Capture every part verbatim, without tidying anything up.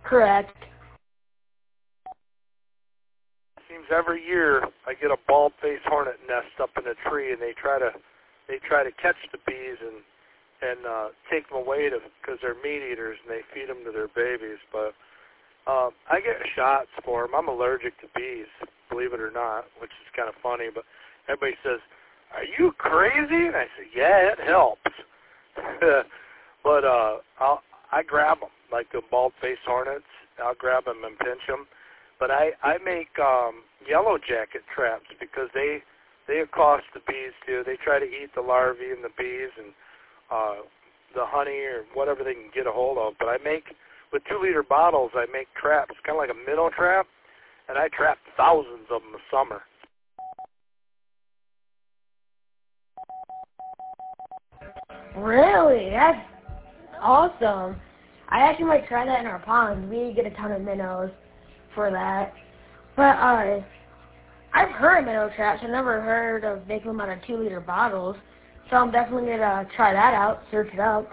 Correct. Seems every year I get a bald-faced hornet nest up in a tree, and they try to they try to catch the bees and and uh, take them away to because they're meat eaters and they feed them to their babies. But um, I get shots for them. I'm allergic to bees, believe it or not, which is kind of funny. But everybody says, "Are you crazy?" And I say, "Yeah, it helps." But uh, I'll I grab them like the bald-faced hornets. I'll grab them and pinch them. But I, I make um, yellow jacket traps because they they accost the bees too. They try to eat the larvae and the bees and uh, the honey or whatever they can get a hold of. But I make, with two-liter bottles, I make traps, kind of like a minnow trap, and I trap thousands of them a summer. Really? That's awesome. I actually might try that in our pond. We get a ton of minnows for that. But uh, I've heard of minnow traps. I've never heard of making them out of two-liter bottles. So I'm definitely going to try that out, search it up.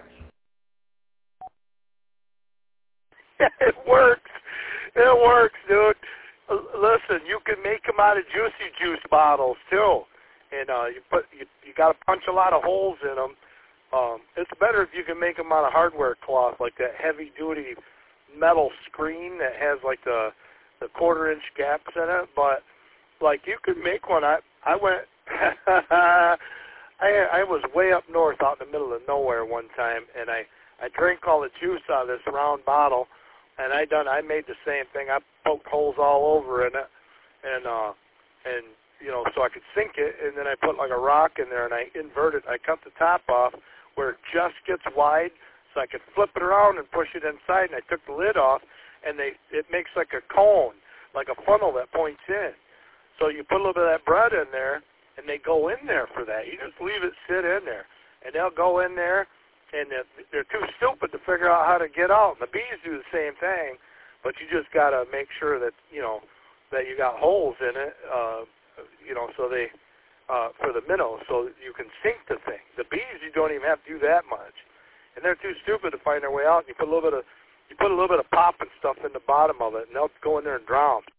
It works. It works, dude. Listen, you can make them out of juicy juice bottles too, and uh, you put you you got to punch a lot of holes in them. Um, it's better if you can make them out of hardware cloth, like that heavy-duty metal screen that has like the the quarter-inch gaps in it. But like you could make one. I I went. I I was way up north, out in the middle of nowhere one time, and I I drank all the juice out of this round bottle. And I done. I made the same thing. I poked holes all over in it, and uh, and you know, so I could sink it. And then I put like a rock in there, and I invert it. I cut the top off where it just gets wide, so I could flip it around and push it inside. And I took the lid off, and they it makes like a cone, like a funnel that points in. So you put a little bit of that bread in there, and they go in there for that. You just leave it sit in there, and they'll go in there. And they're too stupid to figure out how to get out. And the bees do the same thing, but you just got to make sure that, you know, that you got holes in it, uh, you know, so they, uh, for the minnows, so you can sink the thing. The bees, you don't even have to do that much. And they're too stupid to find their way out. And you put a little bit of, you put a little bit of pop and stuff in the bottom of it, and they'll go in there and drown.